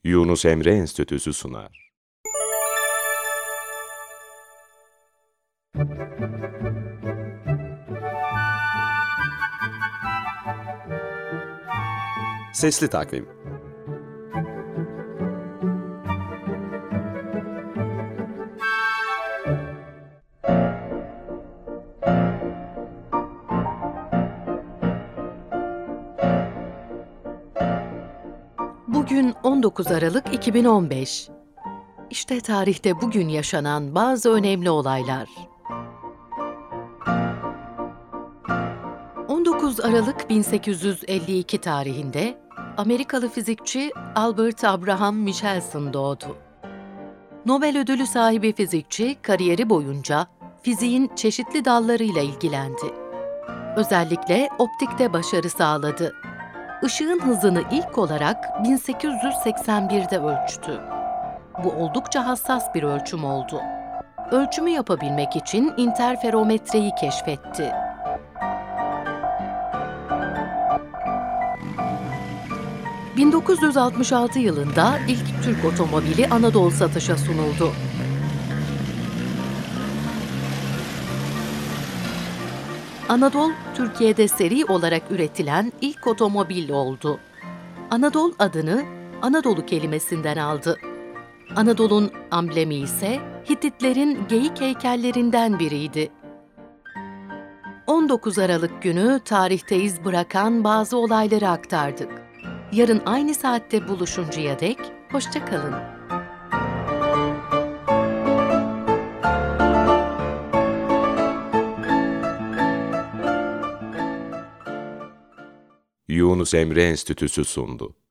Yunus Emre Enstitüsü sunar. Sesli Takvim. Bugün 19 Aralık 2015. İşte tarihte bugün yaşanan bazı önemli olaylar. 19 Aralık 1852 tarihinde Amerikalı fizikçi Albert Abraham Michelson doğdu. Nobel ödülü sahibi fizikçi kariyeri boyunca fiziğin çeşitli dallarıyla ilgilendi. Özellikle optikte başarı sağladı. Işığın hızını ilk olarak 1881'de ölçtü. Bu oldukça hassas bir ölçüm oldu. Ölçümü yapabilmek için interferometreyi keşfetti. ...1966 yılında ilk Türk otomobili Anadolu satışa sunuldu. Anadolu, Türkiye'de seri olarak üretilen ilk otomobil oldu. Anadolu adını Anadolu kelimesinden aldı. Anadolu'nun amblemi ise Hititlerin geyik heykellerinden biriydi. 19 Aralık günü tarihte iz bırakan bazı olayları aktardık. Yarın aynı saatte buluşuncaya dek hoşça kalın. Yunus Emre Enstitüsü sundu.